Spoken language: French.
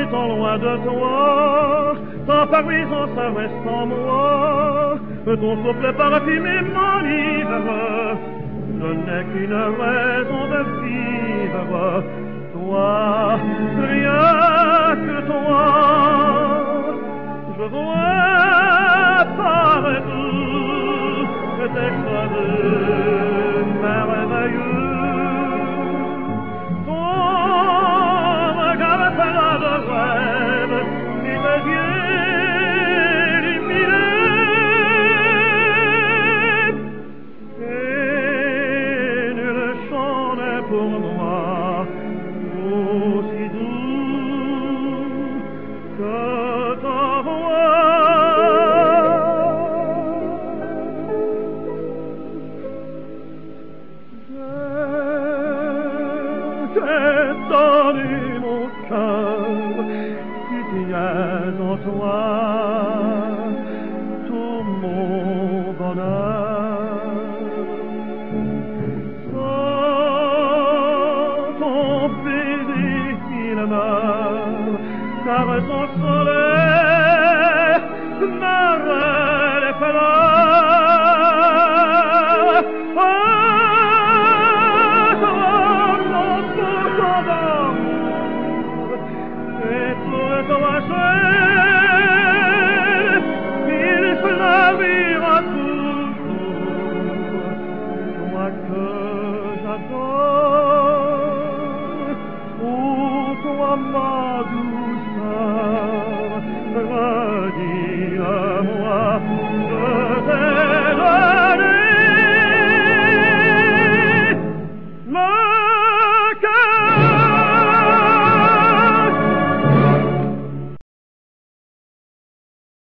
tant loin de toi, ta paruisance reste en moi, ton souffle parfumé m'enivre, je n'ai qu'une raison de vivre, toi, rien que toi, je vois partout tes cheveux merveilleux. Donne mon cœur, tu tiens en toi tout mon bonheur. Sans ton baiser il meurt, car son soleil me relève. Il fleurira toujours, toi que j'adore.